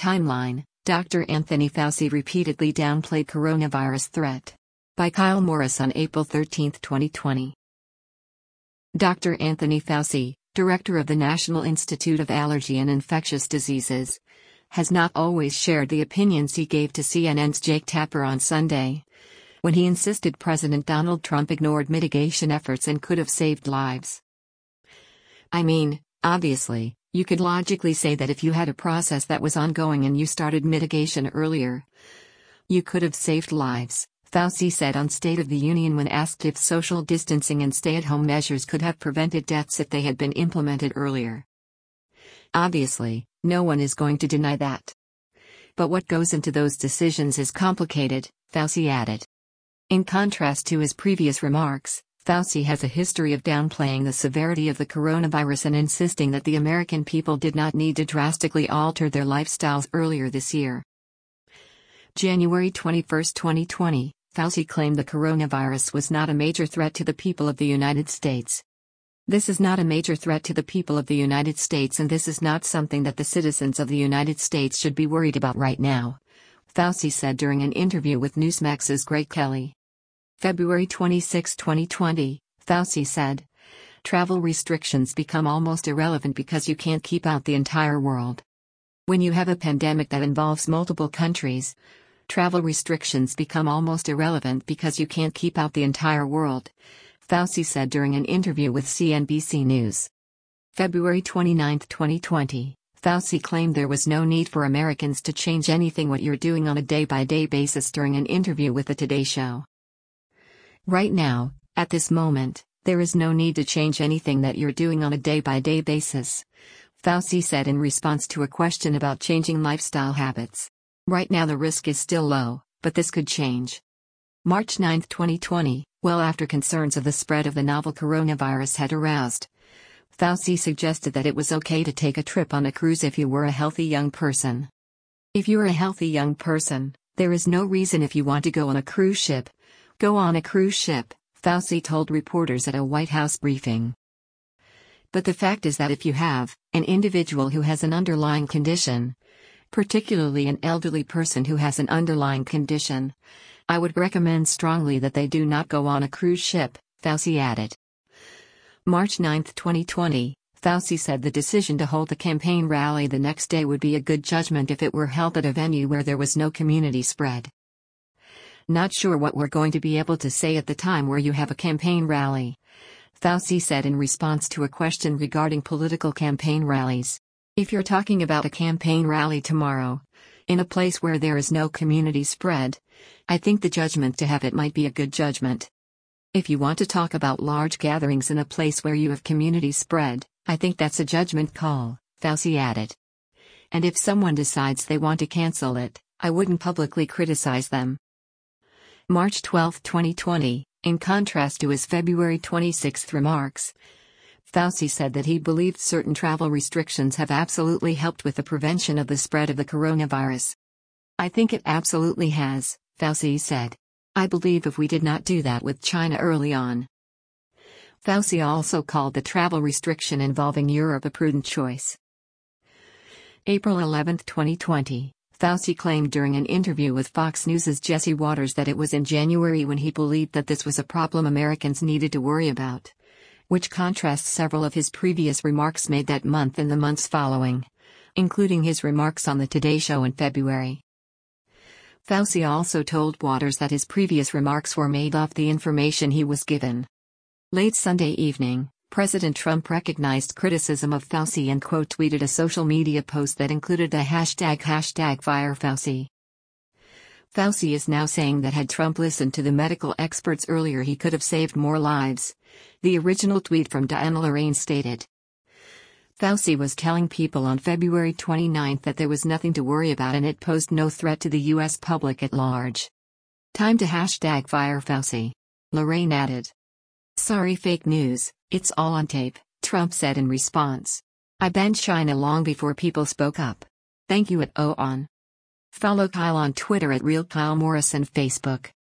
Timeline, Dr. Anthony Fauci repeatedly downplayed coronavirus threat. By Kyle Morris on April 13, 2020. Dr. Anthony Fauci, director of the National Institute of Allergy and Infectious Diseases, has not always shared the opinions he gave to CNN's Jake Tapper on Sunday, when he insisted President Donald Trump ignored mitigation efforts and could have saved lives. I mean, obviously, you could logically say that if you had a process that was ongoing and you started mitigation earlier, you could have saved lives, Fauci said on State of the Union when asked if social distancing and stay-at-home measures could have prevented deaths if they had been implemented earlier. Obviously, no one is going to deny that. But what goes into those decisions is complicated, Fauci added. In contrast to his previous remarks, Fauci has a history of downplaying the severity of the coronavirus and insisting that the American people did not need to drastically alter their lifestyles earlier this year. January 21, 2020, Fauci claimed the coronavirus was not a major threat to the people of the United States. This is not a major threat to the people of the United States, and this is not something that the citizens of the United States should be worried about right now, Fauci said during an interview with Newsmax's Greg Kelly. February 26, 2020, Fauci said, "Travel restrictions become almost irrelevant because you can't keep out the entire world. When you have a pandemic that involves multiple countries, travel restrictions become almost irrelevant because you can't keep out the entire world," Fauci said during an interview with CNBC News. February 29, 2020, Fauci claimed there was no need for Americans to change anything what you're doing on a day-by-day basis during an interview with the Today Show. "Right now, at this moment, there is no need to change anything that you're doing on a day-by-day basis," Fauci said in response to a question about changing lifestyle habits. "Right now the risk is still low, but this could change." March 9, 2020, well after concerns of the spread of the novel coronavirus had aroused, Fauci suggested that it was okay to take a trip on a cruise if you were a healthy young person. "If you're a healthy young person, there is no reason if you want to go on a cruise ship, go on a cruise ship," Fauci told reporters at a White House briefing. "But the fact is that if you have an individual who has an underlying condition, particularly an elderly person who has an underlying condition, I would recommend strongly that they do not go on a cruise ship," Fauci added. March 9, 2020, Fauci said the decision to hold the campaign rally the next day would be a good judgment if it were held at a venue where there was no community spread. "Not sure what we're going to be able to say at the time where you have a campaign rally," Fauci said in response to a question regarding political campaign rallies. "If you're talking about a campaign rally tomorrow, in a place where there is no community spread, I think the judgment to have it might be a good judgment. If you want to talk about large gatherings in a place where you have community spread, I think that's a judgment call," Fauci added. "And if someone decides they want to cancel it, I wouldn't publicly criticize them." March 12, 2020, in contrast to his February 26 remarks, Fauci said that he believed certain travel restrictions have absolutely helped with the prevention of the spread of the coronavirus. "I think it absolutely has," Fauci said. "I believe if we did not do that with China early on." Fauci also called the travel restriction involving Europe a prudent choice. April 11, 2020, Fauci claimed during an interview with Fox News' Jesse Waters that it was in January when he believed that this was a problem Americans needed to worry about, which contrasts several of his previous remarks made that month and the months following, including his remarks on the Today Show in February. Fauci also told Waters that his previous remarks were made off the information he was given. Late Sunday evening, President Trump recognized criticism of Fauci and quote-tweeted a social media post that included the #FireFauci. Fauci is now saying that had Trump listened to the medical experts earlier he could have saved more lives, the original tweet from Diana Lorraine stated. Fauci was telling people on February 29 that there was nothing to worry about and it posed no threat to the U.S. public at large. "Time to #FireFauci," Lorraine added. "Sorry, fake news, it's all on tape," Trump said in response. "I banned China long before people spoke up. Thank you @OON. Follow Kyle on Twitter @RealKyleMorris and Facebook.